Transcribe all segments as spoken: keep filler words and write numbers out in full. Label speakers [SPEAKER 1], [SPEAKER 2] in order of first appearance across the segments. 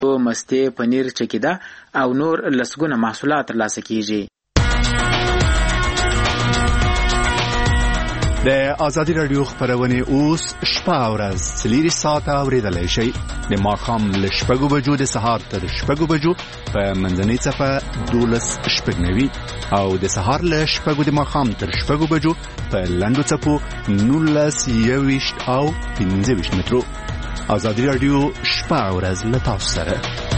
[SPEAKER 1] مستې، پنیر، چکیده او نور لسګونه محصولات ترلاسه کیږي.
[SPEAKER 2] د ازادي راډیو خبرونه اوس شپه او ورځ څلور ساعته اوریدلای شئ. د ماښام له شپږو بجو د سهار تر شپږو بجو په منځنۍ صفه دولس شپږ نوي او د سهار له شپږو د ماښام تر شپږو بجو په لنډو څپو نولس یوویشت او پنځه ویشت مترو. ازادي راډیو شپه او ورځ له تاسو سره.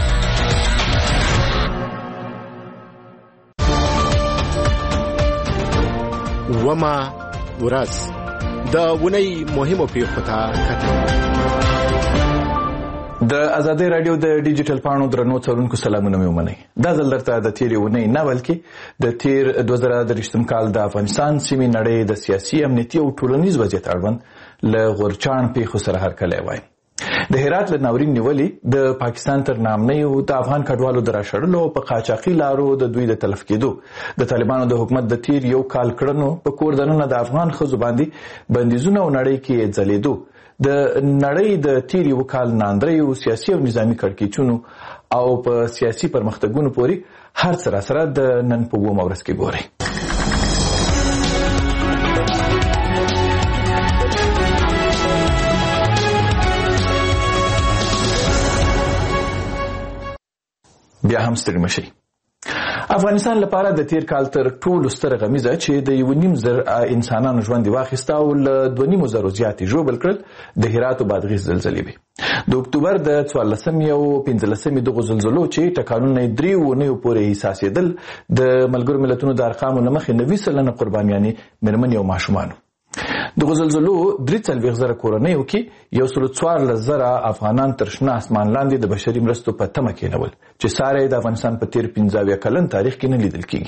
[SPEAKER 3] وما ورځ د ونی مهمو پیښو ته کتل.
[SPEAKER 4] د ازادي رادیو د ډیجیټل پاڼو درنو څارونکو سلامونه مې ومنئ. دا ځل درته د تیرې ونی نه بلکې د تیر دوه زره درویشتم کال د افغانستان سیمې نړۍ د سیاسي، امنیتي او ټولنیز وضعیت اړوند له غورچاڼ پیښو سره هرکلی وایم. د هرات له ناورین نیولې د پاکستان تر نامنیو د افغان کډوالو د راشړلو په قاچاقي لارو د دوی د تلف کېدو، د طالبانو د حکومت د تیر یو کال کړنو په کور دننه د افغان ښځو باندې بندیزونه او نړۍ کې ځلېدو، د نړۍ د تیر یو کال ناندریو سیاسي او نظامی کړکېچونو او په سیاسي پرمختګونو پورې هر څه راسره د نن په اوومه ورځ کې ګورئ. بیا هم ستړي مشئ. افغانستان لپاره د تیر کال تر ټولو ستره غمیزه چې د یو نیم زر انسانانو ژوند واخیسته او له دوه نیمو زرو زیاتې ژوبل کړل د هرات او بادغیس زلزلې وې. د اکتوبر د څوارلسمې او پنځلسمې دغو زلزلو چې ټکانونه یې درې اونیو پورې احساسېدل، د ملګرو ملتونو د ارقامو له مخې نوي سلنه قربانیانې مېرمنې او ماشومانو. دغه زلزلو درې څلوېښت زره کورنیو کې یو سل څوارلس زره افغانان تر شنه اسمان لاندې د بشري مرستو په تمه کېنول چې ساره د افغانستان په تیر پنځه اویا کلن تاریخ کې نه لیدل کېږي.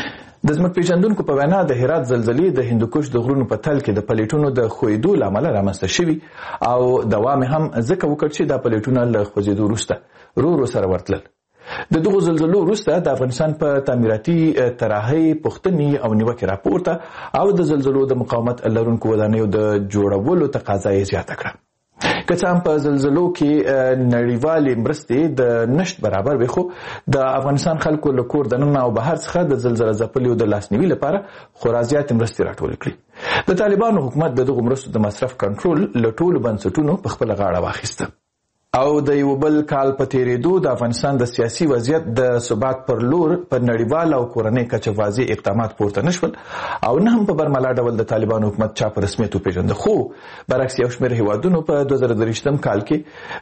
[SPEAKER 4] د ځمکپېژندونکو په وینا د هرات زلزلې د هندوکش د غرونو په تل کې د پلیټونو د ښویېدو له امله رامنځته شوي او دوام هم ځکه وکړ چې دا پلیټونه له خوځېدو وروسته ورو ورو سره ورتلل. د دغو زلزلو وروسته د افغانستان په تعمیراتي طراحۍ پوښتنې او نیوکې راپورته او د زلزلو د مقاومت لرونکو ودانیو د جوړولو تقاضا یې زیاته کړه. که څه هم په زلزلو کې نړیوالې مرستې د نشت برابر وي، خو د افغانستان خلکو له کور دننه او بهر څخه د زلزله ځپلیو د لاسنیوي لپاره خورا زیاتې مرستې راټولې کړې. د طالبانو حکومت د دغو مرستو د مصرف کنټرول له ټولو بنسټونو په خپله غاړه واخیسته او د یو بل کال په تیریدو د افغانستان د سیاسي وضعیت د ثبات پر لور په نړیوال او کورنۍ کچه واضح اقدامات پورته نشول او نه هم په برملا ډول د طالبانو حکومت چا په رسمیت وپېژنده. خو برعکس یو شمېر هیوادونو په دوه زره درویشتم کال کې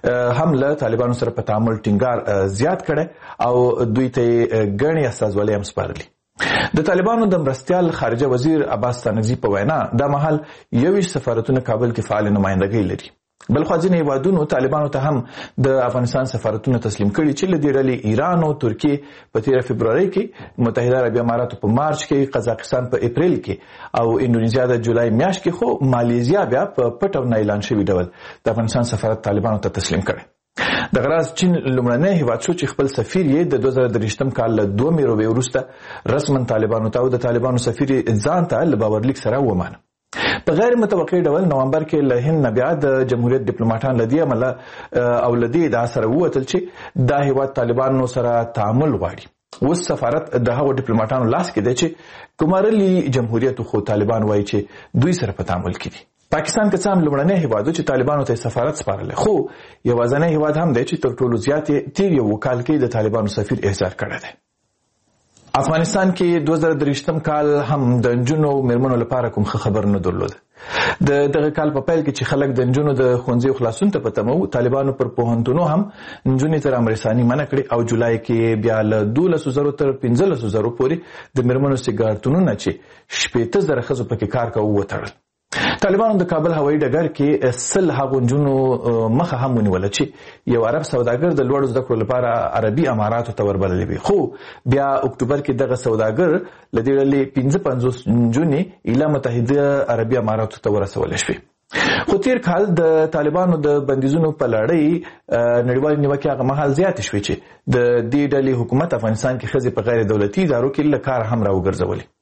[SPEAKER 4] هم له طالبانو سره په تعامل ټینګار زیات کړی او دوی ته یې ګڼې استازولۍ هم سپارلي. د طالبانو د مرستیال خارجه وزیر عباس ستانکزي په وینا دا مهال یوویشت سفارتونه کابل کې فعال نمایندګۍ لري. بلخوا ځینې هیوادونو طالبانو ته هم د افغانستان سفارتونه تسلیم کړي چې له دې ډلې ایران او ترکیې په تیره فبرورۍ کې، متحده عربي اماراتو په مارچ کې، قزاقستان په اپریل کې او انډونیزیا د جولای میاشت کې، خو مالیزیا بیا په پټ او نه اعلان شوي ډول د افغانستان سفارت طالبانو ته تسلیم کړي. دغه راز چین لومړنی هیواد شو چې خپل سفیر یې د دوه زره درویشتم کال له دوه میروبې وروسته رسما طالبانو ته او د طالبانو سفیر ځان ته له باورلیک سره ومانه. په غیر متوقع ډول نومبر کې له هند نه بیا د جمهوریت ډیپلوماټان له دې عمله او له دې ادعا سره ووتل چې دا هیواد طالبانو سره تعامل غواړي. اوس سفارت د هغو ډیپلوماټانو لاس کې دی چې کومارلي جمهوریت خو طالبان وایي چې دوی سره په تعامل کې دي. پاکستان که څه هم لومړنی هیواد چې طالبانو ته سفارت سپارلی، خو یوازینی هیواد هم دی چې تر ټولو زیات تیر یو کال کې د طالبانو سفیر احضار کړی دی. افغانستان کې دوه زره درویشتم کال هم د نجونو او میرمنو لپاره کوم ښه خبر نه درلود. د دغه کال په پیل کې چې خلک د نجونو د ښوونځیو خلاصون ته په تمه وو، طالبانو پر پوهنتونو هم نجونې تر امرساني منع کړې او جولای کې بیا له دولسو زرو تر پنځلسو زرو پورې د میرمنو سیګارتونونه چې شپېته زره ښځو پکې کار کوو وتړل. طالبانو د کابل هوایي ډګر کې سل هغو نجونو مخه هم ونیوله چې یو عرب سوداګر د لوړو زده کړو لپاره عربي اماراتو ته وربللی وي، خو بیا اکتوبر کې دغه سوداګر له دې ډلې پنځه پنځوس نجونې ایله متحده عربي اماراتو ته ورسولی شوې. خو تیر کال د طالبانو د بندیزونو په لړۍ نړیوالې نیوکې هغه مهال زیاتې شوې چې د دې ډلې حکومت افغانستان کې ښځې په غیر دولتي ادارو کې له کاره هم راوګرځولې.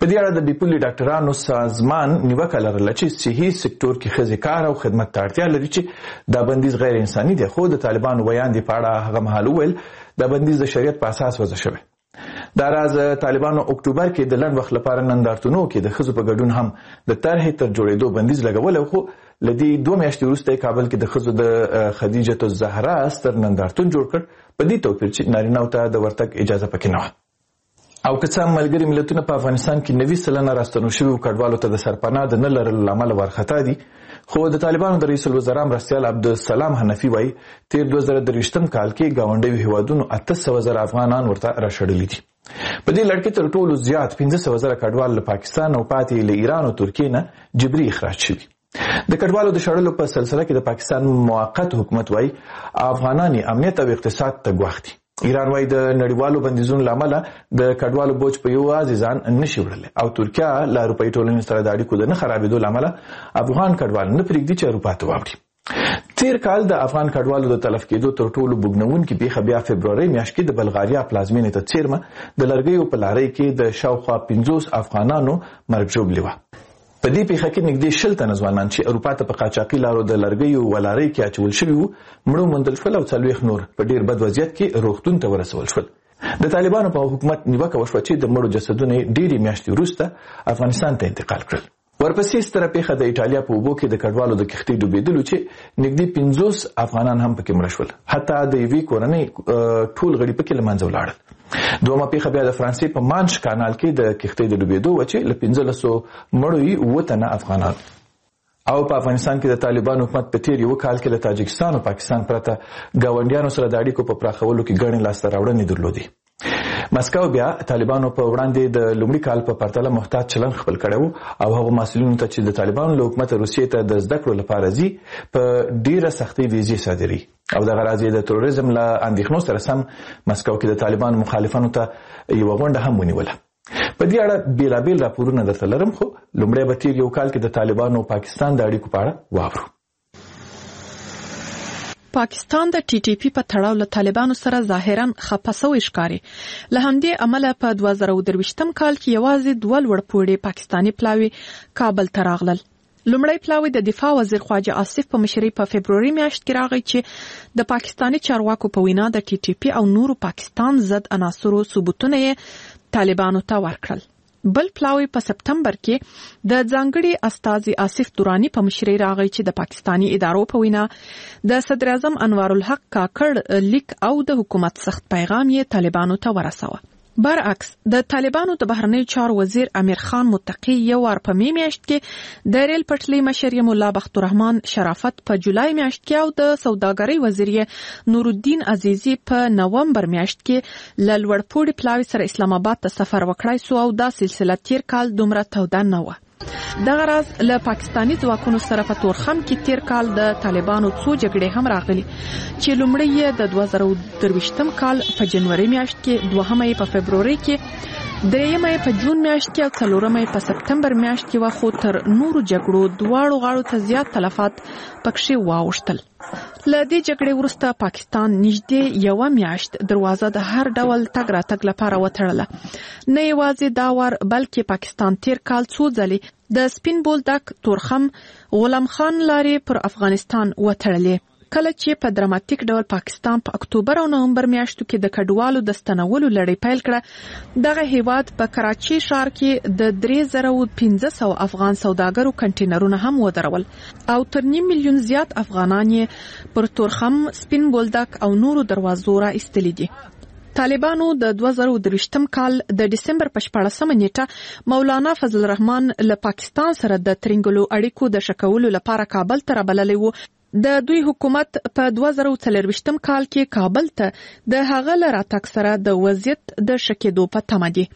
[SPEAKER 4] په دې اړه د بیپولي ډاکټرانو سازمان نیوکه لرله چې صحي سکتور کې ښځې کار او خدمت ته اړتیا لري چې دا بندیز غیر انساني دی. خو د طالبانو بیان دی په اړه هغه مهال وویل دا بندیز د شریعت په اساس وضع شوی. دا راز طالبانو اکتوبر کې د لنډ وخت لپاره نندارتونو کې د ښځو په ګډون هم د طرحې تر جوړېدو بندیز لګولی، خو له دې دوه میاشتې وروسته کابل کې د ښځو د خدیجة الزهرا ستر نندارتون جوړ کړ، په دې توپیر چې نارینه‌و ته د ورتګ اجازه پکې نه وه. او که څه هم ملګري ملتونه په افغانستان کې نوي سلنه راستنو شویو کډوالو ته د سرپناه د نه لرلو له امله وارخطا دي، خو د طالبانو د رئیس الوزرا مرستیال عبدالسلام حنفي وایي تیر دوه زره درویشتم کال کې ګاونډیو هیوادونو اته سوه زره افغانان ورته راشړلي دي. په دې لړ کې تر ټولو زیات پنځه سوه زره کډوال له پاکستان او پاتې له ایران او ترکیې نه جبري اخراج شوي. د کډوالو د شړلو په سلسله کې د پاکستان موقت حکومت وایي افغانان امنیت او اقتصاد ته ګواښ دي. ایران وایي د نړیوالو بندیزونو له امله د کډوالو بوج په یوازې ځان نشي وړلی، او ترکیه له اروپایي ټولنې سره د اړیکو د نه خرابېدو له امله افغان کډوال نه پرېږدي چې اروپا ته واوړي. تیر کال د افغان کډوالو د تلف کېدو تر ټولو بوږنوونکې پیښه بیا فبرورۍ میاشت کې د بلغاریا پلازمینې ته څیرمه د لرګیو په لارۍ کې د شاوخوا پنځوس افغانانو مرګ ژوبلې وه. په دې پیښه کې نږدې شل تنه ځوانان چې اروپا ته په قاچاقي لارو د لرګیو ولارۍ کې اچول شوي وو مړه موندل شول، او څلوېښت نور په ډېر بد وضعیت کې روغتون ته ورسول شول. د طالبانو په حکومت نیوکه وشوه چې د مړو جسدونه یې ډېرې میاشتې وروسته افغانستان ته انتقال کړل. ورپسې ستره پیښه د ایټالیا په اوبو کې د کډوالو د کښتۍ ډوبېدلو چې نږدې پنځوس افغانان هم پکې مړه شول، حتی د یوې کورنۍ ټول غړي پکې له منځه ولاړل. دومره پیښه بیا د فرانسې په مانش کانال کې د کښتۍ د ډوبېدو وه چې له پنځلسو مړو یې اووه تنه افغانان. او په افغانستان کې د طالبانو حکومت په تیر یو کال کې له تاجکستان او پاکستان پرته ګاونډیانو سره د اړیکو په پراخولو کې ګڼې لاسته راوړنې درلودې. مسکو بیا طالبانو په وړاندې د لومړي کال په پرتله محتاط چلند خپل کړی و، او هغو محصلینو ته چې د طالبانو له حکومته روسیې ته د زده کړو لپاره ځي په ډیره سختۍ ویزې صادري، او دغه راز یې د تروریزم له اندېښنو سره سم مسکو کې د طالبانو مخالفانو ته یوه غونډه هم ونیوله. په دې اړه بیلابیل راپورونه درته لرم، خو لومړی به تیر یو کال کې د طالبانو او پاکستان د اړیکو په اړه واورو.
[SPEAKER 5] پاکستان د ټي ټي پي په تړاو له طالبانو سره ظاهرا خپه سوی ښکاري. له همدې امله په دوه زره درویشتم کال کې یوازې دوه لوړپوړي پاکستاني پلاوي کابل ته راغلل. لومړی پلاوی د دفاع وزیر خواجه آصف په مشرۍ په فبروري میاشت کې راغی چې د پاکستاني چارواکو په وینا د ټي ټي پي او نورو پاکستان ضد عناصرو ثبوتونه یې طالبانو ته ورکړل. بل پلاوی په سپتمبر کې د ځانګړي استازي آصف دورانی په مشرۍ راغی چې د پاکستاني ادارو په وینا د صدر اعظم انوار الحق کاکړ لیک او د حکومت سخت پیغام یې طالبانو ته ورساوه. برعکس د طالبانو د بهرنیو چارو وزیر امیر خان متقی یو وار په می میاشت کې د ریل پټلۍ مشر مولا بختالرحمن شرافت په جولای میاشت کې او د سوداګرۍ وزیر نور الدین عزیزی په نومبر میاشت کې ل لوړپوړي پلاوي سره اسلام آباد ته سفر وکړای سو، او دا سلسله تیر کال دومره توده نه و. دغه راز له پاکستاني ځواکونو سره په تورخم کې تیر کال د طالبانو څو جګړې هم راغلي چې لومړی یې د دوه زره درویشتم کال په جنوري میاشت کې، دوهمه یې په فبروري کې، دریمه یې په جون میاشت کې او څلورمه یې په سپتمبر میاشت کې و. خو تر نورو جګړو دواړو غاړو ته زیات تلفات پکښې واوښتل. له دې جګړې وروسته پاکستان نږدې یوه میاشت دروازه د هر ډول تګ راتګ لپاره وتړله. نه یوازې دا وار بلکې پاکستان تیر کال څو ځلې د سپین بولدک، تورخم، غلام خان لارې پر افغانستان وتړلې. کله چې په دراماتیک ډول پاکستان په اکتوبر او نومبر میاشتو کې د کډوالو د ستنولو لړۍ پیل کړه، دغه هیواد په کراچي ښار کې د درې زره پنځه سوه افغان سوداګرو کنټینرونه هم ودرول، او تر نیم میلیون زیات افغانان یې پر تورخم، سپین بولدک او نورو دروازو را ایستلي دي. طالبانو د دوه زره درویشتم کال د ډسمبر په شپاړسمه نیټه مولانا فضل الرحمن له پاکستان سره د ترنګلو اړیکو د ښه کولو لپاره کابل ته رابللی و. د دوی حکومت په دوه زره څلرویشتم کال کې کابل ته د هغه له راتګ سره د وضعیت د ښه کېدو په تمه دي.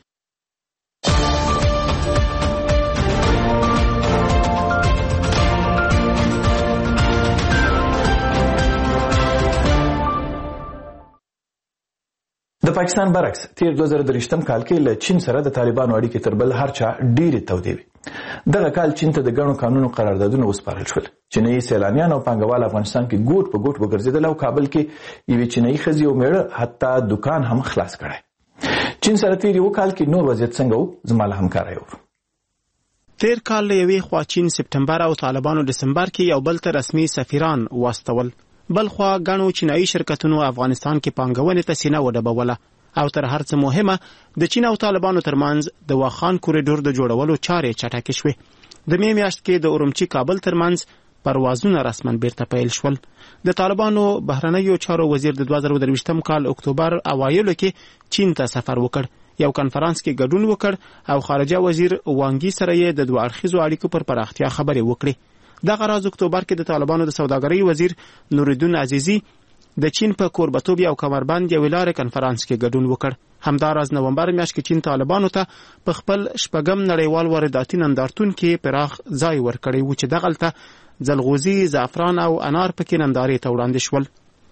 [SPEAKER 4] د پاکستان برعکس تیر دوه زره درویشتم کال کې له چین سره د طالبانو اړیکې تر بل هر چا ډېرې تودې وې. دغه کال چین ته د ګڼو قانونو قراردادونه وسپارل شول. چینایي سیلانیان او پانګوال افغانستان کې ګوټ په ګوټ وګرځېدل، او کابل کې یوې چینایي ښځې او میړه حتی دکان هم خلاص کړی. چین سره تیر یو کال کې نور وضعیت څنګه و زما له همکارای ورو.
[SPEAKER 6] تیر کال له یوې خوا چین سپټمبر او طالبانو دسمبر کې یو بل ته رسمي سفیران واستول، بل خوا ګڼو چینایي شرکتونو افغانستان کې پانګونې ته سینه وډبوله او تر هر څه مهمه د چین او طالبانو ترمنځ د واخان کوریډور د جوړولو چارې چټکې شوې. د مې میاشت کې د اورمچي کابل ترمنځ پروازونه رسما بیرته پیل شول. د طالبانو بهرنیو چارو وزیر د دوه زره درویشتم کال اکتوبر اوایلو کې چین ته سفر وکړ، یو کنفرانس کې ګډون وکړ او خارجه وزیر وانګي سره یې د دوه اړخیزو اړیکو پر پراختیا خبرې وکړې. دغه راز اکتوبر کې د طالبانو د سوداګرۍ وزیر نورالدین عزیزی د چین په کوربتوب یو کمربند یو لارې کنفرانس کې ګډون وکړ. همداراز نومبر میاشت کې چین طالبانو ته په خپل شپږم نړیوال وارداتي نندارتون کې پراخ ځای ورکړی و چې دغلته ځلغوزي، زعفران او انار پکې نندارې ته وړاندې شول.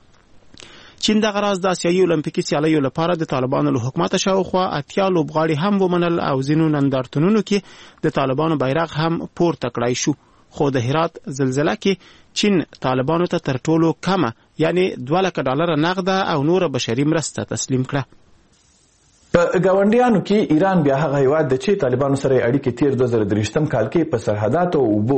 [SPEAKER 6] چین دغه راز د اسیایي اولمپیکي سیالیو لپاره د طالبانو له حکومت شاوخوا اتیا لوبغاړي هم ومنل او ځینو نندارتونونو کې د طالبانو بیرغ هم پورته کړای شو. خو د هرات زلزله کې چین طالبانو ته تر ټولو کمه یعنی دوه لکه ډالر نغده او نور بشري مرسته تسلیم کړه.
[SPEAKER 4] په ګاونډیانو کې ایران بیا هغه هیواد دی چې طالبانو سره اړیکې تیر دوه زره درویشتم کال کې په سرحداتو او اوبو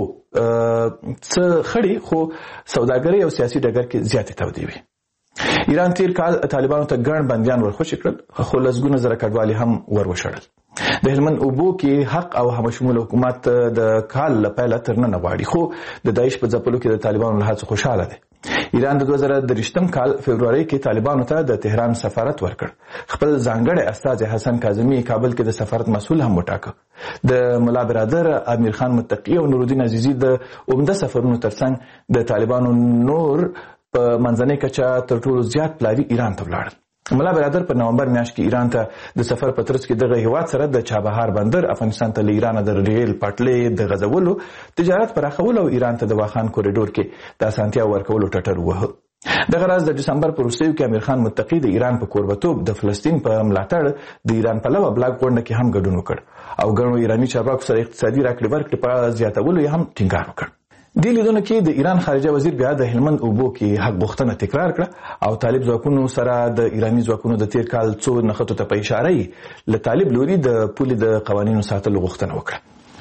[SPEAKER 4] څه خړې خو سوداګرۍ او سیاسي ډګر کې زیاتې تودې وي. ایران تیر کال طالبانو ته ګڼ بندیان ورخوشي کړل خو لسګونه زره کډوالي هم ور وشړل. د هلمند اوبو کې حق او همشمول حکومت د کال له پیله تر ننه غواړي خو د داعش په ځپلو کې د طالبانو له هڅو خوشحاله دی. ایران د دوه زره درویشتم کال فبروري کې طالبانو ته د تهران سفارت ورکړ. خپل ځانګړی استازی حسن کاظمي کابل کې د سفارت مسؤل هم وټاکه. د ملا برادر امیر خان متقی او نورالدین عزیزی د عمده سفرونو ترڅنګ د طالبانو نور په منځنۍ کچه تر ټولو زیات پلاوي ایران ته ولاړل. ملا برادر په نومبر میاشت کې ایران ته د سفر په ترڅ کې دغه هیواد سره د چابهار بندر، افغانستان ته له ایران د ریل پټلۍ د غځولو، تجارت پراخولو او ایران ته د واخان کوریډور کې د اسانتیا ورکولو ټټر ووهه. دغه راز د دسمبر په وروستیو کې امیر خان متقی د ایران په کوربتوب د فلسطین په ملاتړ د ایران پلوه بلاک غونډه کې هم ګډون وکړ او ګڼو ایراني چارواکو سره اقتصادي راکړې ورکړې په زیاتولو یې هم ټینګار وکړ. دې لیدونو کې د ایران خارجه وزیر بیا د هلمند اوبو کې حق غوښتنه تکرار کړه او طالب ځواکونو سره د ایراني ځواکونو د تیر کال څو نښتو ته په اشاره یې له طالب لوري د پولې د قوانینو ساتلو غوښتنه وکړه.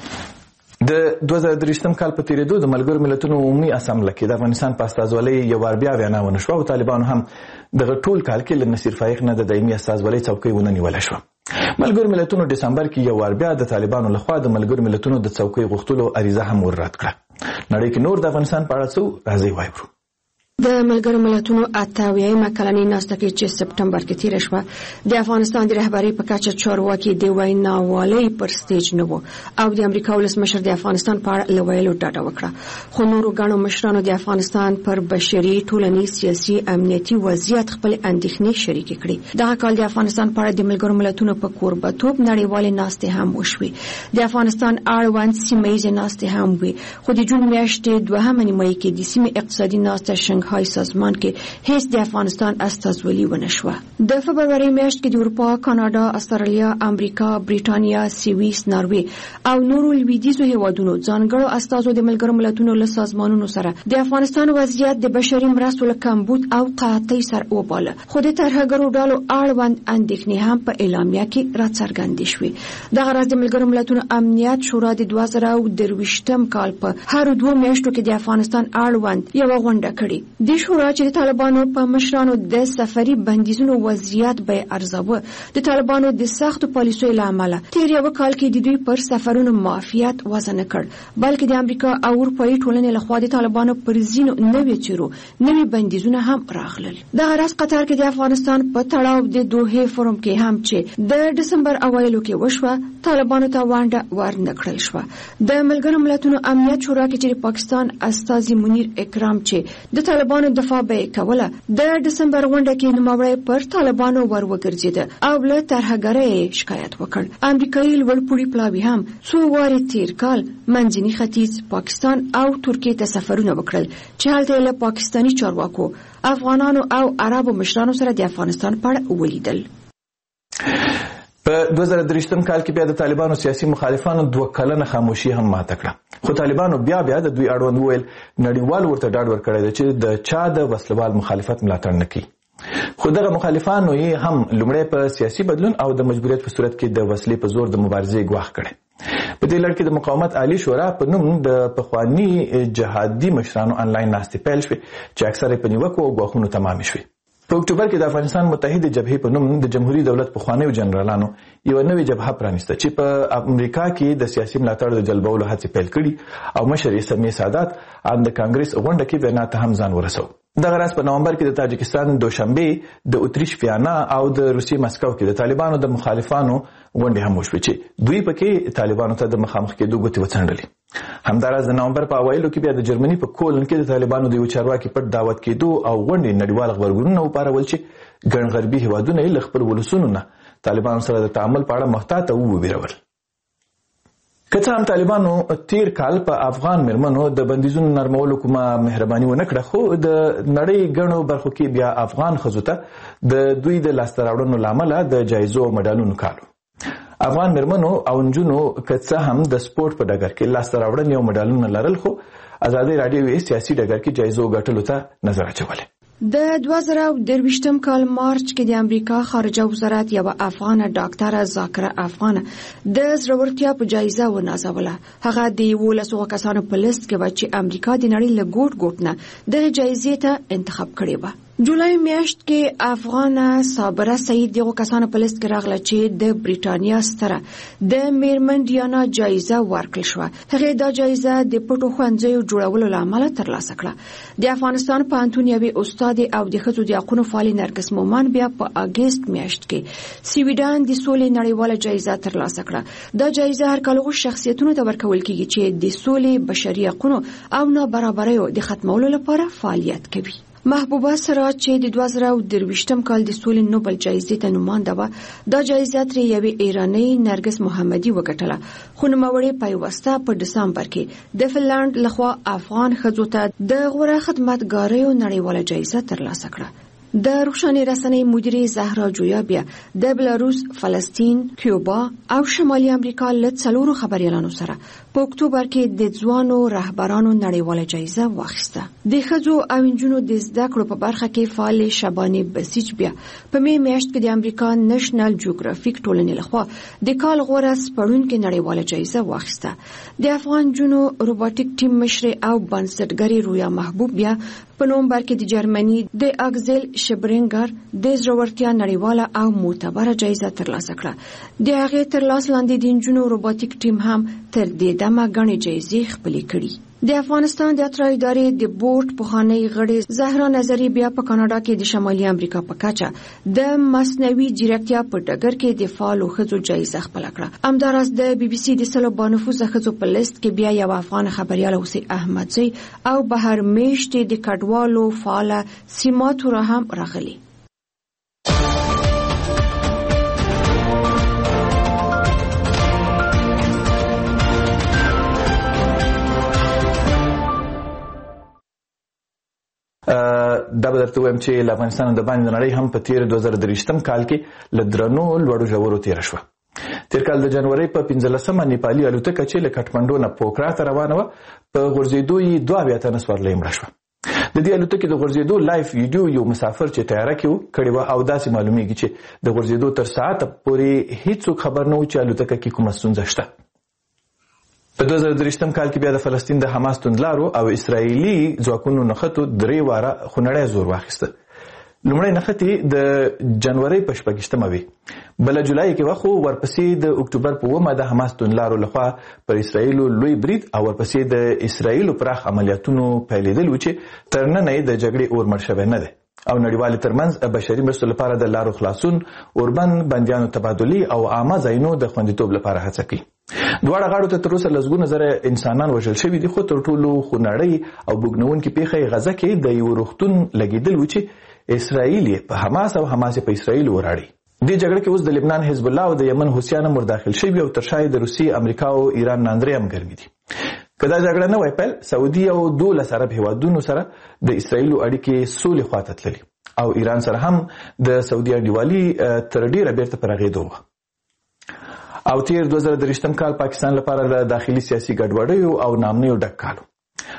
[SPEAKER 4] د دوه زره درویشتم کال په تیریدو د ملګرو ملتونو عمومي اسامبله کې د افغانستان په استازولۍ یو وار بیا وینا ونه شوه او طالبانو هم دغه ټول کال کې له نصیر فایق نه د دایمي استازولۍ څوکۍ ونه نیوله شوه. ملګرو ملتونو دسمبر کې یو وار بیا د طالبانو لخوا د ملګرو ملتونو د څوکۍ غوښتلو عریضه هم وررد کړه. نړۍ کې نور د افغانستان په اړه څه راځي وایو.
[SPEAKER 7] د ملګرو ملتونو اتاویایمه کلنۍ ناسته کې چې سپټمبر کې تیره شوه د افغانستان د رهبرۍ په کچه چارواکي د ویناوالۍ پر سټیج نه وو او د امریکا ولسمشر د افغانستان په اړه له ویلو ډډه وکړه. خو نورو ګڼو مشرانو د افغانستان پر بشري، ټولنیز، سیاسي، امنیتي وضعیت خپل اندېښنې شریکې کړې. دغه کال د افغانستان په اړه د ملګرو ملتونو په کوربتوب نړیوالې ناستې هم وشوې. د افغانستان اړوند سیمه ییزې ناستې هم وي خو د جون میاشتې دوهمه نیمایي کې د سیمې اقتصادي ناسته شنګهای سازمان کې هیڅ د افغانستان استازولي ونه شوه. د فبروري میاشت کې د اروپا، کاناډا، استرالیا، امریکا، بریټانیا، سویس، ناروې او نورو لویدیځو هیوادونو ځانګړو استازو د ملګرو ملتونو له سازمانونو سره د افغانستان وضعیت د بشري مرستو له کمبود او قحطۍ سره وباله. خو د ترهګرو ډلو اړوند اندېښنې هم په اعلامیه کې راڅرګندې شوې. دغه راز د ملګرو ملتونو امنیت شورا د دوه زره درویشتم کال په هر دوه میاشتو کې د افغانستان اړوند یو غونډه کړې. د شورا چې د طالبانو په مشرانو د سفري بندیزونو وضعیت به ارزاوه د طالبانو د سختو پالیسیو له امله تیر یو کال کې د دوی پر سفرونو معافیت وضع نه کړ بلکې د امریکا او اروپایي ټولنې لخوا د طالبانو پر ځینو نوي چیرو نوي بندیزونه هم راغلل. دغه راز قطر کې د افغانستان په تړاو د دوحې فورم کې هم چې د دسمبر اوایلو کې وشوه طالبانو ته وانډه ورنکړل شوه. د ملګرو ملتونو امنیت شورا کې چې پاکستان استازي منیر اکرام چې د طالبانو دفاع به کوله د دسمبر غونډه کې نوموړی پر طالبانو ور وګرځید او له ترهګرۍ شکایت وکړ. امریکایي لوړپوړي پلاوي هم څو وارې تیر کال منځني ختیځ، پاکستان او ترکیې ته سفرونه وکړل چې هلته له پاکستاني چارواکو، افغانانو او عربو مشرانو سره د افغانستان په اړه ولیدل.
[SPEAKER 4] په دوه زره درویشتم کال کې بیا د طالبانو سیاسي مخالفانو دوه کلنه خاموشي هم ماته کړه. خو طالبانو بیا بیا د دوی اړوند وویل نړیوال ورته ډاډ ورکړی دی چې د چا د وسلوال مخالفت ملاتړ نه کوي. خو دغه مخالفانو یې هم لومړی په سیاسي بدلون او د مجبوریت په صورت کې د وسلې په زور د مبارزې ګواښ کړي. په دې لړ کې د مقاومت عالی شورا په نوم د پخواني جهادي مشرانو انلاین ناستې پیل شوې چې اکثره په نیوکو او ګواښونو تمامې شوې. په اکتوبر کې د افغانستان متحده جبهې په نوم د جمهوریت دولت پخوانیو جنرالانو یو نوې جبهه پرانیسته چې په امریکا کې د سیاسي ملاتړ د جلبولو هڅې پیل کړي او مشر یې سمیع سادات ان د کانګرس غونډه کې وینا ته هم ځان ورسو. دغه راز په نومبر کې د تاجکستان دوشنبه د اتریش ویانا او د روسیې مسکو کې د طالبانو د مخالفانو غونډې هم وشوې چې دوی پکې طالبانو ته د مخامخ کېدو ګوتې وڅنډلې. همداراز د نومبر په اوایلو کې بیا د جرمني په کولن کې د طالبانو د یو چارواکي پټ دعوت کېدو او غونډې نړیوال خبرګونونه وپارول چې ګڼ غربي هیوادونه یې له خپل ولسونو نه طالبانو سره د تعامل په اړه محتاط او وبېرول. که څه هم طالبانو تیر کال په افغان مېرمنو د بندیزونو نرمولو کومه مهرباني ونه کړه، خو د نړۍ ګڼو برخو کې بیا افغان ښځو ته د دوی د لاسته راوړنو له امله د جایزو او مډالونو کالو. افغان مېرمنو او نجونو که څه هم د سپورټ په ډګر کې لاسته راوړنې او مډالونه لرل، خو ازادي راډیو یې سیاسي ډګر کې جایزو ګټلو ته نظر اچولی.
[SPEAKER 7] د دوه زره درویشتم کال مارچ کې د امریکا خارجه وزارت یو افغانه ډاکټره ذاکره افغانه د زړورتیا په جایزه ونازوله. هغه د یولسو کسانو په لیست کې و چې امریکا د نړۍ له ګوټ ګوټ نه د جایزې ته انتخاب کړی و. جولای میاشت کې افغانه صابره سعید دغه کسانو په لیست کې راغله چې د بریټانیا ستره د میرمن ډیانا جایزه ورکړل شو. هغه دا جایزه د پټو خوندزیو جوړولو لامل ترلاسه کړه. د افغانستان پوهنتون یوې استاد او د ښځو د حقوقو فعال نرګس مومن بیا په اگست میاشت کې سویډن د سولې نړیواله جایزه ترلاسه کړه. دا جایزه هر کال غو شخصیتونو ته ورکول کیږي چې د سولې، بشري حقوقو او نابرابریو د ختمولو لپاره فعالیت کوي. محبوبه سراج چې د دوه زره درویشتم کال د سولې نوبل جایزې ته نومانده وه، دا جایزه ترې یوې ایرانۍ نرګس محمدي وګټله، خو نوموړې پیوسته په ډسمبر کې د فنلنډ لخوا افغان ښځو ته د غوره خدمتګاریو نړیواله جایزه ترلاسه کړه. د روښانه رسنۍ مدیره زهرا جویا بیا د بلاروس، فلسطین، کیوبا او شمالي امریکا له څلورو خبريالانو سره په اکتوبر کې د ځوانو رهبرانو نړیواله جایزه واخیسته. د ښځو او نجونو د زده کړو په برخه کې فعال شبانه بسیج بیا په می میاشت کې د امریکا نېشنل جیوګرافیک ټولنې لخوا د کال غوره سپړونکو نړیواله جایزه واخیسته. د افغان جنو روبوټیک ټیم مشر او بنسټګر رویا محبوب بیا په نومبر کې د جرمني د اګزل شبرینګر د زړورتیا نړیواله او معتبره جایزه ترلاسه کړه. د هغه ترلاسه لاندې د انجونو روبوټیک ټیم هم تر دې دمه غني جایزې خپلې کړې. د افغانستان د اترا ادارې د بورډ پخوانی غړي زهرا نظری بیا په کاناډا کې د شمالي امریکا په کچه د مصنوعي ځیرکتیا په ډګر کې د فعالو ښځو جایزه خپل کړه. همداراز د بي بي سي د سلو بانفوذه ښځو په لیست کې بیا یو افغان خبريال اوسي احمدزی او بهر میشت د کډوالو فعال سیماتو را هم راغلي.
[SPEAKER 4] دا به درته وایم چې افغانستان د باندې نړۍ هم په تیر دوه زره درویشتم کال کې له درنو لوړو ژورو تیر شوه. تیر کال د جنوري په پنځلسمه نیپالي الوتکه چې له کټمنډو نه پوکرا ته روانه وه، په غورځېدو یې دوه اویا تنه سورلۍ مړه شوه. د دې الوتکې د غورځېدو لایف ویډیو یو مسافر چې تیاره کې و کړې وه او داسې معلومیږي چې د غورځېدو تر ساعته پورې هیڅوک خبر نه و چې الوتکه کې کومه ستونزه شته. په دوه زره درویشتم کال کې بیا د فلسطین د حماس توندلارو او اسرایلی ځواکونو نښتو درې واره خونړی زور واخیسته. لومړی نښتې د جنوري په شپږیشتمه وي، بله جولای کې وه، خو ورپسې د اکتوبر په اوومه د حماس توندلارو لخوا پر اسرایلو لوی برید او ورپسې د اسرایلو پراخ عملیاتونو پیلېدل و چې تر ننه یې د جګړې اور مړ شوی نه دی او نړیوالې ترمنځ بشري مرستو لپاره د لارو خلاصون، اوربند بندیانو تبادلي او عامه ځایونو د خوندیتوب لپاره هڅه کوي. دواړه غاړو ته تر اوسه لسګونه زره انسانان وژل شوي دي، خو تر ټولو خونړۍ او بوږنوونکې پیښه یې غزه کې د یو روغتون لګېدل و چې اسرائیل یې په حماس او حماس یې په اسرائیل وراړي. دې جګړه کې اوس د لبنان حزب الله او د یمن حوثیان هم ور داخل شوي او تر شا یې د روسیې، امریکا او ایران ناندرې هم ګرمي دي. که دا جګړه نه وای پیل، سعودي او دولس عرب هیوادونو سره د اسرائیلو اړیکې سولې خواته تللي او ایران سره هم د سعودي انډیوالي تر ډیره بیرته په رغېدو وه. او تیر دوه زره درویشتم کال پاکستان لپاره د داخلي سیاسي ګډوډیو او نامنیو ډک کال.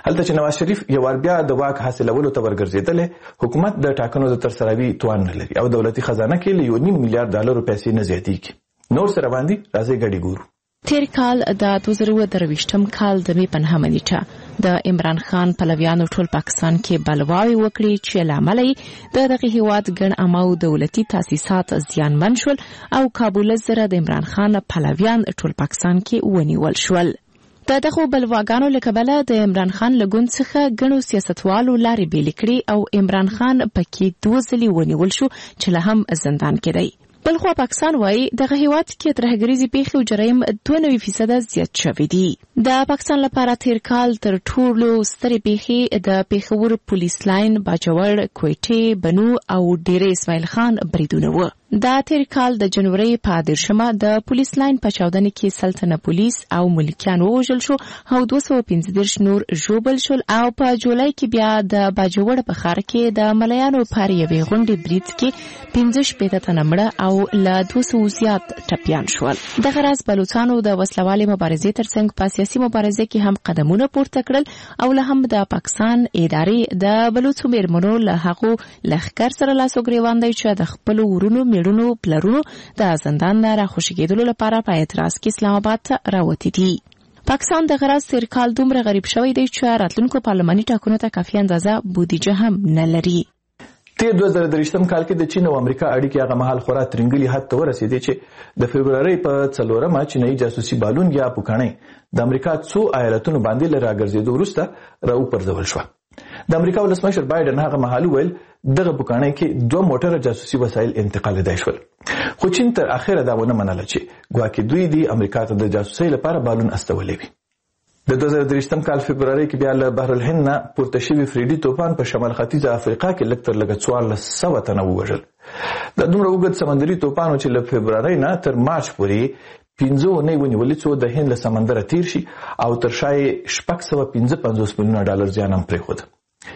[SPEAKER 4] هلته چې نواز شریف یو ور بیا د واک حاصلولو ته ورګرځېدل، حکومت د ټاکنو د ترسروي توان نه لري او دولتي خزانه کې له یو نیم میلیارډ ډالر پیسې نه زیاتېږي. نور سره باندې راځي ګډي ګورو.
[SPEAKER 8] تیر کال د دوه زره اووه درویشتم کال د می په نهمه نیټه د عمران خان پلویانو ټول پاکستان کې بلواوي وکړي چې لامل یې د دغه هیواد ګڼ عامو دولتي تاسیسات زیانمن شول او کابل سره د عمران خان پلویان ټول پاکستان کې ونیول شول. د دغه بلواګانو له کبله د عمران خان لګون څخه ګڼو سیاستوالو لارې بیلې کړې او عمران خان پکې دوه ځلې ونیول شو چې له هم زندان کې دی. بلخوا پاکستان وایي دغه هیواد کې ترهګریزي پیښې او جرایم دوه نوي فیصده زیات شوي دي. د پاکستان لپاره تیر کال تر ټولو سترې پیښې د پیښور پولیس لاین، باجوړ، کوټې، بنو او ډیره اسماعیل خان بریدونه وو. دا تیر کال د جنوري په دیرشمه د پولیس لاین په چاودنه کې سلطنه پولیس او ملکیان ووژل شو او دوه سوه پنځه دېرش نور ژوبل شول او په جولای کې بیا د باجوړ په ښار کې د ملایانو پر یوې غونډې برید کې پنځه شپېته تنه مړه او له دوه سوو زیات ټپیان شول. دغه راز بلوچستانو د وسلوالې مبارزې ترڅنګ په سیاسي مبارزه کې هم قدمونه پورته کړل او له هم د پاکستان ادارې د بلوچو میرمنو له هغو لښکر سره لاس وګریوان دی چې د خپلو ورونو میړونو پلرونو د زندان نه راخوشي کېدلو لپاره په اعتراض کې اسلام آباد ته راوتي دي. پاکستان د غراض تیر کال دومره غریب شوی دی چې راتلونکو پارلماني ټاکنو ته کافي اندازه بودیجه هم نه لري.
[SPEAKER 4] تیر دوه زره درویشتم کال کې د چین او امریکا اړیکې هغه مهال خورا ترنګلي حد ته ورسېدې چې د فبرورۍ په څلورمه چینایي جاسوسي بالون یا پوکاڼۍ د امریکا څو ایالتونو باندې له راګرځېدو وروسته راوپرځول شوه. د امریکا ولسمشر بایدن هغه مهال وویل دغه پوکاڼۍ کې دوه موټره جاسوسي وسایل انتقالېدای شول، خو چین تر اخره دا ونه منله چې ګواکې دوی د امریکا ته د جاسوسۍ لپاره بالون استولی وي. د دوه زره درویشتم کال فبرورۍ کې بیا له بحرالهند نه پورته شوي فریډي توپان په شمال ختیځه افریقا کې لږ تر لږه څوارلس سوه تنه ووژل. دا دومره اوږد سمندري توپان چې له فبرورۍ نه تر مارچ پورې پنځه اونۍ ونیولې څو د هند له سمندره تیر شي او تر شا یې شپږ سوه پنځه پنځوس میلیونه ډالر زیان هم پرېښود.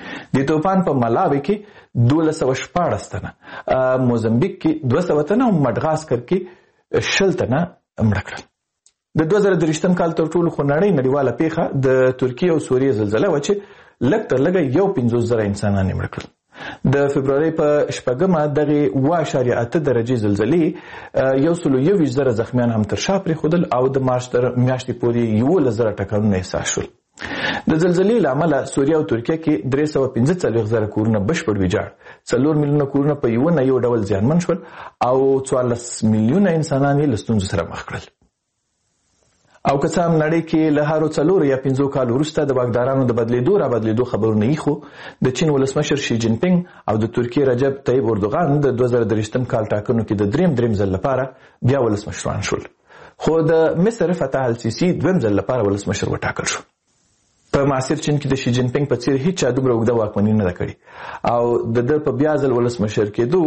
[SPEAKER 4] د توپان په ملاوي کې دولس سوه شپاړس تنه، موزمبیک کې دوه سوه تنه او مډغاسکر کې شل تنه مړه کړل. د دوه زره درویشتم کال تر ټولو خونړۍ نړیواله پیښه د ترکیې او سوریې زلزله وه چې لږ تر لږه یو پنځوس زره انسانان یې مړه کړل. د فبرورۍ په شپږمه دغې اوه اعشاریه اته درجې زلزلې یو سلو یوویشت زره زخمیان هم تر شا پرېښودل او د مارچ تر میاشتې پورې یولس زره ټکانونه احساس شول. د زلزلې له امله سوریه او ترکیه کې درې سوه پنځه څلوېښت زره کورونه بشپړ ویجاړ، څلور میلیونه کورونه په یوه نه یو ډول زیانمن شول او څوارلس میلیونه انسانان یې له ستونزو سره مخ کړل. او که څه هم نړۍ کې له هرو څلورو یا پنځو کالو وروسته د واکدارانو د بدلېدو را بدلېدو خبرونه یې، خو د چین ولسمشر شي جین پینګ او د ترکیې رجب طیب اردوغان د دوه زره درویشتم کال ټاکنو کې د دریم دریم ځل لپاره بیا ولسمشران شول، خو د مصر فتح السیسي دویم ځل لپاره ولسمشر وټاکل شو. په معاصر چین کې د شي جین پینګ په څیر هیڅ چا دومره اوږده واکمني نه ده کړې او د ده په بیا ځل ولسمشر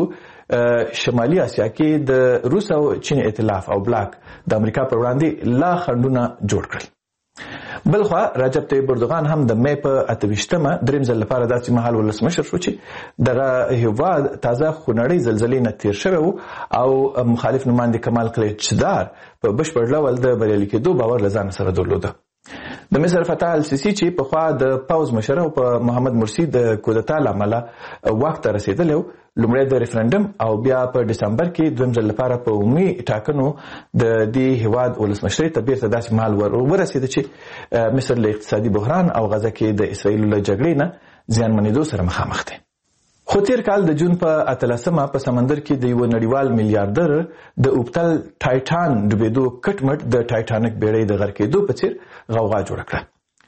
[SPEAKER 4] کېدو شمالي اسیا کې د روس او چین ائتلاف او بلاک د امریکا پر وړاندې لا خنډونه جوړ کړل. بلخوا رجب طیب اردوغان هم د مې په اته ویشتمه دریم ځل لپاره داسې مهال ولسمشر شو چې دغه هیواد تازه خونړۍ زلزلې نه تیر شوی و او مخالف نماینده کمال کلیچدار په بشپړ ډول د بریالي کېدو باور له ځان سره درلوده. د مصر فتح السیسي چې پخوا د پوځ مشر او په محمد مرسي د کودتا له امله واک ته رسېدلی و، لومړی د ریفرنډم او بیا په ډسمبر کې دویم ځل لپاره په عمومي ټاکنو د دې هیواد ولسمشرۍ ته بیرته داسې مهال ورسېده چې مصر له اقتصادي بحران او غزه کې د اسرائیلو له جګړې نه زیانمنېدو سره مخامخ دی. خو تیر کال د جون په اتلسمه په سمندر کې د یو نړیوال میلیاردر د اوبتل ټایټان ډوبېدو کټمټ د ټایټانیک بیړۍ د غرق کېدو په څیر غوغا جوړه کړه.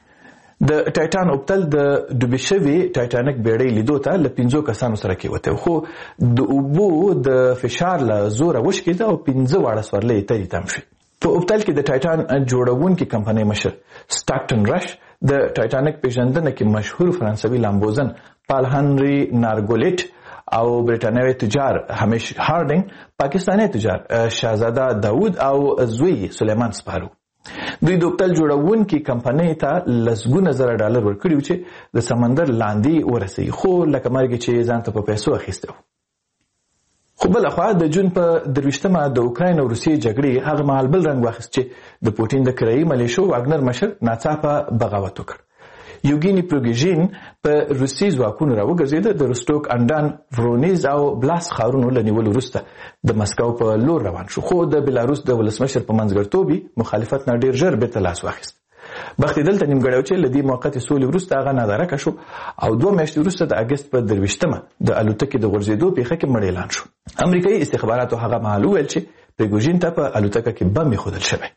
[SPEAKER 4] د ټایټان اوبتل د ډوبې شوې ټایټانیک بیړۍ لیدو ته له پنځو کسانو سره کېوتی، خو د اوبو د فشار له زوره وشکېده او پنځه واړه سورلۍ یې ترې تم شوې. په اوبتل کې د ټایټان جوړونکې کمپنۍ مشر سټاکټن رش د ټایټانیک پیژندنه کې مشهور فرانسوي لامبوزن پال هنری نارګولیټ او برټانوي تجار همیش هارډینګ، پاکستاني تجار شاهزاده داود او زوی سلیمان سپارو دوی د اوبتل جوړونکې کمپنۍ ته لسګونه زره ډالر ورکړي و چې د سمندر لاندې ورسوي، خو لکه مرګ چې ځان ته په پیسو اخیسته و. خو بلخوا د جون په درویشتمه د اوکراین او روسیې جګړې هغه مهال بل رنګ واخیست چې د پوټین د کرایي ملیشو واګنر مشر ناڅاپه بغاوت وکړ. یوګینی پروګیژین په روسي ځواکونو راوګرځېده. د روستوک انډان ورونیز او بلاس ښارونو له نیولو وروسته د مسکو په لور روان شو، خو د بلاروس د ولسمشر په منځګړیتوب مخالفت نه ډیر ژر بیرته لاس واخیست. بخت دلته نیمګړی و چې له دې موقتې سولې وروسته هغه نادارکه شو او دوه میاشتې وروسته د اګست په درویشتمه د الوتکې د غورځېدو پیښه کې مړ اعلان شو. امریکایي استخباراتو هغه مهال وویل چې پریګوژین ته په الوتکه کې بم ایښودل شوی.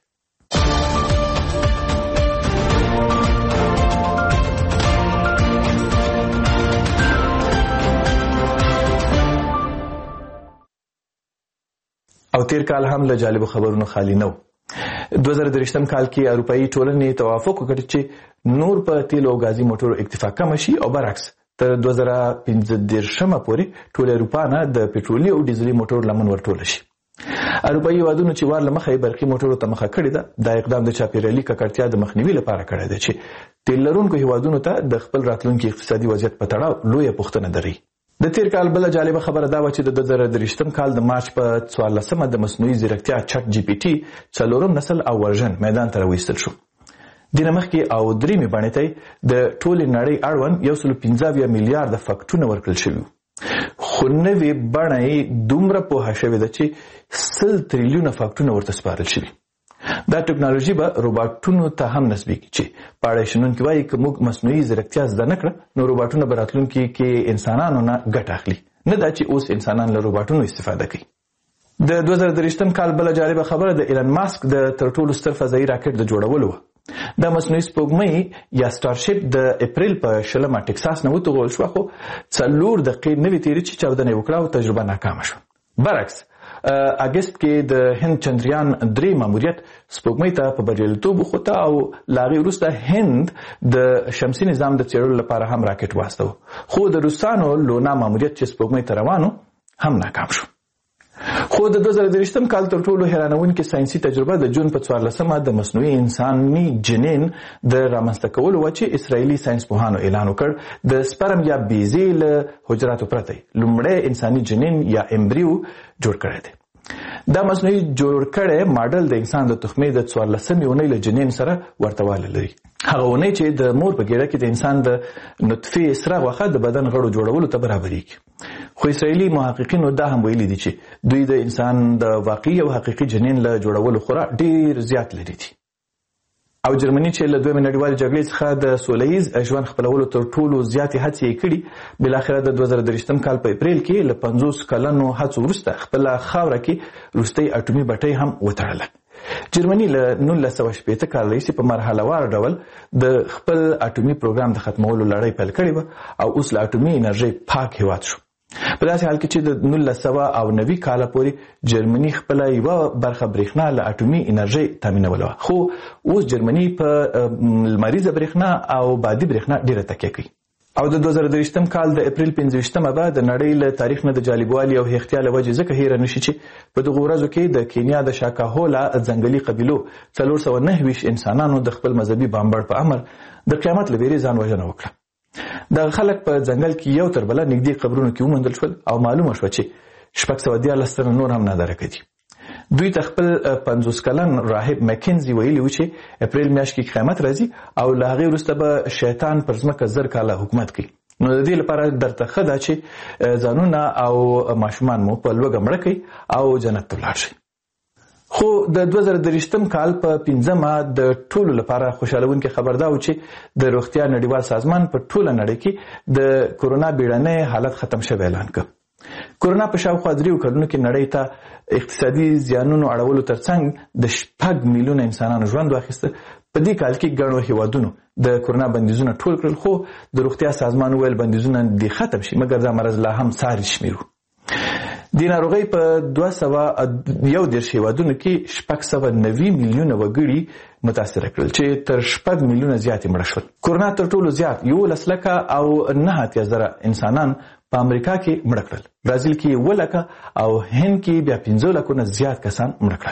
[SPEAKER 4] او تیر کال هم له جالبو خبرونو خالی نه و. دوه زره درېشتم کال کې اروپایي ټولنې توافق وکړ چې نور په تیلو او غازي موټرو اکتفا کم شي او برعکس تر دوه زره پنځه دېرشمه پورې ټول اروپا نه د پټرولي او ډیزلي موټرو لمن ورټول شي. اروپایي هیوادونو چې وار له مخه برقي موټرو ته مخه کړې ده، دا اقدام د چاپیریالي ککړتیا د مخنیوي لپاره کړی دی چې تیل لرونکو هیوادونو ته د خپل راتلونکي اقتصادي وضعیت په تړاو لویه پوښتنه دري. د تیر کال بل جالبه خبره دا و چې د دوه زره درېشتم کال د مارچ په څوارلسمه د مصنوعي ځیرکتیا چټ جی پی ټي څلورم نسل او ورژن میدان ته راویستل شو. دینه مخکې او دریمې بڼې ته د ټولې نړۍ اړوند یو سل پنځه اویا میلیارده فکټونه ورکړل شوي، خو نوې بڼه یې دومره پوهه شوې ده چې سل تریلیونه فکټونه ورته سپارل شوي. دا ټکنالوژي به روباټونو ته هم نسبیږي چې پاړی شنونکي وایي که موږ مصنوعي ځیرکتیا زده نه کړه نو روباټونه به راتلونکي کې انسانانو نه ګټه اخلي، نه دا چې اوس انسانان له روباټونو استفاده کوي. د دوه زره درېشتم کال بله جالبه خبره د ایلن ماسک د تر ټولو ستر فضایي راکټ د جوړولو وه. دا مصنوعي سپوږمۍ یا سټارشپ د اپریل په شلمه ټکساس نه وتوغول شوه، خو څلور دقیقې نه وې تېرې چې چاودنه یې وکړه او تجربه ناکامه شوه. برعکس اګست کې د هند چندریان درې ماموریت سپوږمۍ ته په بریالیتوب وخوته او له هغې وروسته هند د شمسي نظام د څېړلو لپاره هم راکټ واستوه، خو د روسانو لونا ماموریت چې سپوږمۍ ته روانو هم ناکام شو. خو د دوه زره درېشتم کال تر ټولو حیرانونکې ساینسي تجربه د جون په څوارلسمه د مصنوعي انساني جنین د رامنځته کولو وه چې اسرائیلي ساینسپوهانو اعلان وکړ د سپرم یا بیزې له حجراتو پرته لومړی انساني جنین یا امبریو جوړ کړی دی. دا مصنوعي جوړ کړی ماډل د انسان د تخمې د څوارلسمې اونۍ له جنین سره ورته والی لري، هغه اونۍ چې د مور په ګېډه کې د انسان د نطفې سره غوښه د بدن غړو جوړولو ته برابرېږي. خو اسرائیلي محققینو دا هم ویلي دي چې دوی د انسان د واقعي او حقیقي جنین له جوړولو خورا ډیر زیات لري دي. او جرمني چې له دویمې نړیوالې جګړې څخه د سوله ییز ژوند خپلولو تر ټولو زیاتې هڅې یې کړي، بالاخره د دوه زره درېشتم کال په اپریل کې له پنځوس کلنو هڅو وروسته خپله خاوره کې وروستۍ اټومي بټۍ هم وتړله. جرمني له نولس سوه شپېته کال راهیسې په مرحله وار ډول د خپل اټومي پروګرام د ختمولو لړۍ پیل کړې وه او اوس له اټومي انرژۍ پاک هېواد شو. په داسې حال کې چې د نولس سوه او نوي کاله پورې جرمني خپله یوه برخه برېښنا له اټومي انرژۍ تامینوله وه، خو اوس جرمني په لمریزه برېښنا او بادي برېښنا ډېره تکیه کوي. او د دوه زره درېشتم کال د اپریل پنځه ویشتمه به د نړۍ له تاریخ نه د جالبوالي او هیښتیا له وجې ځکه هیره نشي چې په دغو ورځو کې د کینیا د شاکاهولا ځنګلي قبیلو څلور سوه نهه ویشت انسانانو د خپل مذهبي بامبړ په امر د قیامت له ویرې ځان وژنه وکړه. دغه خلک په ځنګل کې یو تر بله نږدې قبرونو کې وموندل شول او معلومه شوه چې شپږ سوه دیارلس تنه نور هم نادارکه دي. دوی ته خپل پنځوس کلن راهب مکینزي ویلي و چې اپریل میاشت کې قیامت راځي او له هغې وروسته به شیطان پر ځمکه زر کاله حکومت کوي. نو د دې لپاره درته ښه ده چې ځانونه او ماشومان مو په لوږه مړه کوي او جنت ته ولاړ شئ. خو د دوه زره درېشتم کال په پنځمه د ټولو لپاره خوشحالونکې خبر دا و چې د روغتیا نړیوال سازمان په ټوله نړۍ کې د کورونا بیړنی حالت ختم شوی اعلان کړ. کورونا په شاوخوا دریو کلونو کې نړۍ ته اقتصادي زیانونو اړولو ترڅنګ د شپږ میلیونه انسانانو ژوند واخیسته. په دې کال کې ګڼو هیوادونو د کورونا بندیزونه ټول کړل، خو د روغتیا سازمان ویل بندیزونه دې ختم شي مګر دا مرض لا هم څاري شمیرو. د ناروغۍ په دوه سوه یو دېرش هیوادونو کې شپږ سوه نوي میلیونه وګړي متاثره کړل چې تر شپږ میلیونه زیاتې مړه شول. کورونا تر ټولو زیات یولس لکه او نهه اتیا زره انسانان په امریکا کې مړه کړل، برازیل کې اووه لکه او هند کې بیا پنځه لکو نه زیات کسان مړه کړل.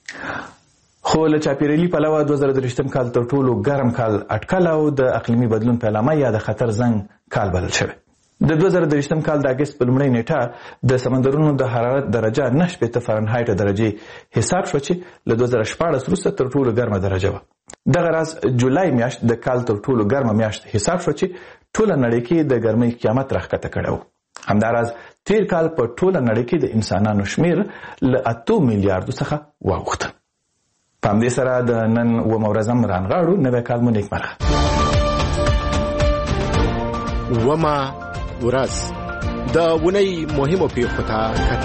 [SPEAKER 4] خو له چاپیریالي پلوه دوه زره درېشتم کال تر ټولو ګرم کال اټکل او د اقلیمي بدلون په علامه یا د خطر زنګ کال بلل شوی. د دوه زره دویشتم کال د اگست په لومړۍ نیټه د سمندرونو د حرارت درجه نه شپېته فارنهایټ درجې حساب شو چې له دوه زره شپاړس وروسته تر ټولو ګرمه درجه وه. دغه راز جولای میاشت د کال تر ټولو ګرمه میاشت حساب شو چې ټوله نړۍ کې د ګرمۍ قیامت راښکته کړی و. همداراز تیر کال په ټوله نړۍ کې د انسانانو شمیر له اتو میلیارډو څخه واوښته. په همدې سره د نن اوومه ورځ هم رانغاړو. نوی کال مو نیکمرغه.
[SPEAKER 3] اوومه ورځ د اونۍ مهمو پیښو ته